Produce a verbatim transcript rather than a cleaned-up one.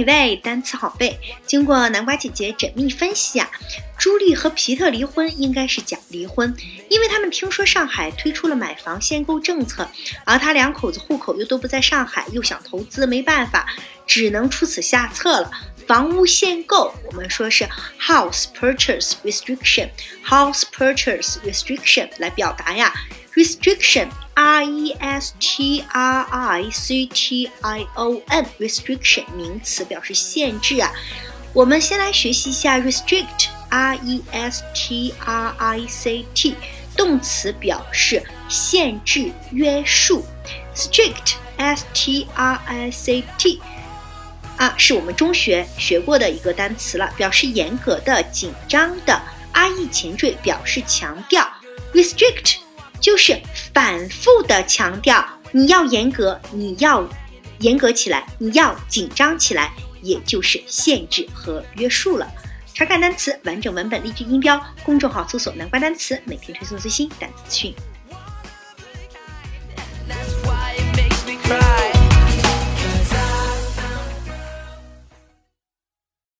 美味，单词好背。经过南瓜姐姐缜密分析啊，朱莉和皮特离婚应该是假离婚，因为他们听说上海推出了买房限购政策，而他两口子户口又都不在上海，又想投资，没办法，只能出此下策了。房屋限购，我们说是 house purchase restriction，house purchase restriction 来表达呀。restriction R E S T R I C T I O N restriction 名词表示限制啊。我们先来学习一下 restrict R E S T R I C T 动词表示限制约束 strict S T R I C T 啊，是我们中学学过的一个单词了，表示严格的、紧张的。R E 前缀表示强调 restrict就是反复的强调你要严格，你要严格起来，你要紧张起来，也就是限制和约束了。查看单词完整文本例句音标，公众号搜索南瓜单词，每天推送最新单词资讯。